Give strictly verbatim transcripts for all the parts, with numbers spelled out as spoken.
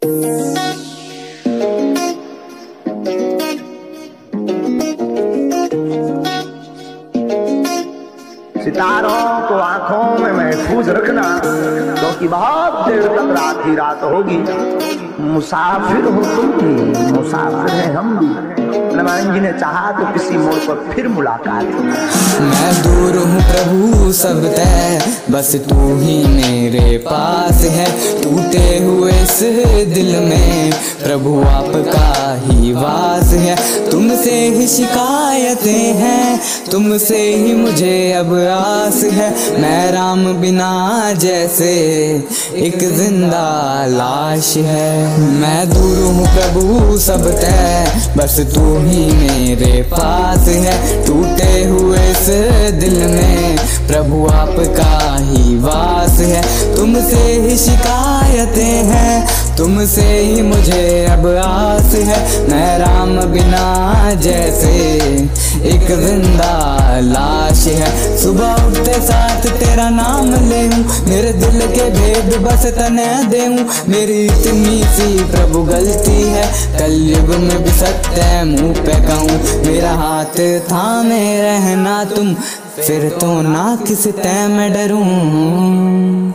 सितारों को आंखों में महफूज रखना, क्योंकि बहुत देर तक रात ही रात होगी। मुसाफिर हो तुम भी, मुसाफिर है हम भी। हनुमान जी ने चाहा तो किसी मोड़ पर फिर मुलाकात हो। मैं दूर हूँ प्रभु सब तय, बस तू ही मेरे पास है। टूटे हुए इस दिल में प्रभु आपका ही वास है। तुमसे ही शिकायतें हैं, तुमसे ही मुझे अब आस है। मैं राम बिना जैसे एक जिंदा लाश है। मैं दूर हूँ प्रभु सब तय, बस तू ही मेरे पास है। टूटे हुए इस दिल में प्रभु आपका ही वास है। तुमसे ही शिकायतें हैं, तुमसे ही मुझे अब आस है। मैं राम बिना जैसे एक जिंदा लाश है। सुबह उठते साथ तेरा नाम ले हूँ, मेरे दिल के भेद बस तने दे हूँ। मेरी इतनी सी प्रभु गलती है, कलयुग में भी सत्य मुँह पे कहूँ। मेरा हाथ थामे रहना तुम, फिर तो ना किस तय में डरूं।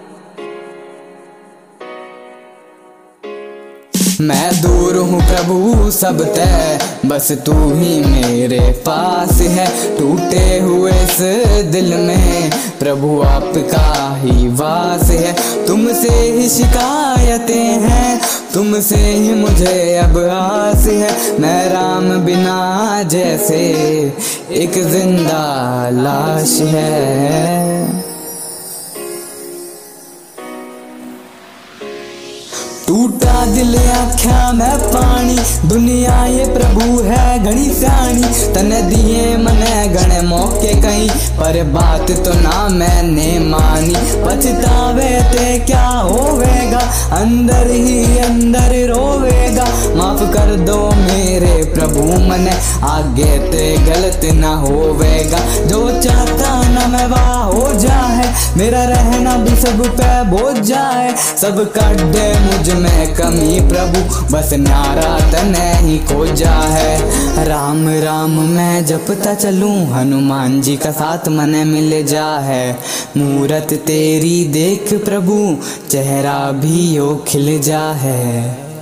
मैं दूर हूँ प्रभु सब तय, बस तू ही मेरे पास है। टूटे हुए इस दिल में प्रभु आपका ही वास है। तुमसे ही शिकायतें हैं, तुमसे ही मुझे अब आस है। मैं राम बिना जैसे एक जिंदा लाश है। टूटा दिल आख्या मैं पानी, दुनिया ये प्रभु है घनी स्याणी। तने दिए मने घने मौके कहीं, पर बात तो ना मैंने मानी। पछतावे ते क्या होवेगा, अंदर ही अंदर रोवेगा। माफ कर दो मेरे प्रभु मने, आगे ते गलत ना होवेगा। जो चाहता ना मैं वाह हो जाए, मेरा रहना भी सब पे बोझ जाए। सब काट दे मुझ में कमी प्रभु, बस नारा तने ही खोजा है। राम राम मैं जपता चलूं, हनुमान जी का साथ मने मिल जा है। मूरत तेरी देख प्रभु, चेहरा भी ओ खिल जा है।